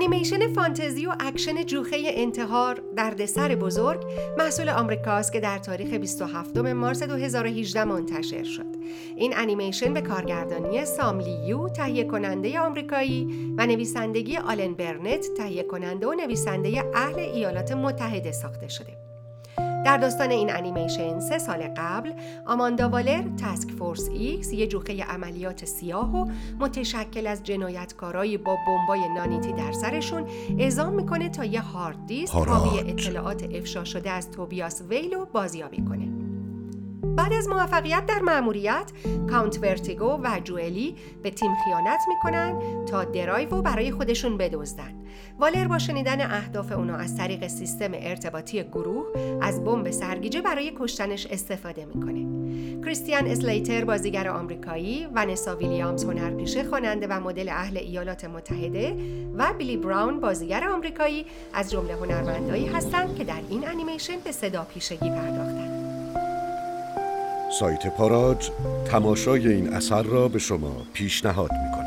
انیمیشن فانتزی و اکشن جوخه انتحار دردسر بزرگ محصول آمریکاست که در تاریخ 27 مارس 2018 منتشر شد. این انیمیشن به کارگردانی سام لیو تهیه کننده آمریکایی و نویسندگی آلن برنت تهیه کننده و نویسنده اهل ایالات متحده ساخته شده. در داستان این انیمیشن 3 سال قبل آماندا والر تاسک فورس ایکس، یه جوخه عملیات سیاه و متشکل از جنایتکارایی با بمبای نانیتی در سرشون، اعزام میکنه تا یه هارد دیسک حاوی اطلاعات افشا شده از توبیاس ویلو بازیابی کنه. بعد از موفقیت در مأموریت، کاونت ورتیگو و جوئلی به تیم خیانت میکنن تا درایو رو برای خودشون بدزدن. والر با شنیدن اهداف اونا از طریق سیستم ارتباطی گروه از بمب سرگیجه برای کشتنش استفاده میکنه. کریستیان اسلیتر بازیگر آمریکایی، ونسا ویلیامز هنرپیشه، خواننده و مدل اهل ایالات متحده و بیلی براون بازیگر آمریکایی از جمله هنرمندایی هستند که در این انیمیشن به صدا پیشگی پرداختند. سایت پاراج تماشای این اثر را به شما پیشنهاد می‌کند.